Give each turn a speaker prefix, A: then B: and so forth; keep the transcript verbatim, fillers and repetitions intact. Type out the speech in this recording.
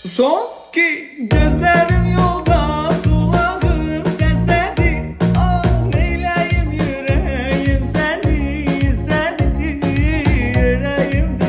A: Son ki gözlerim yolda, kulağım sesledi. Ah neyleyim yüreğim seni istedi. Yüreğimde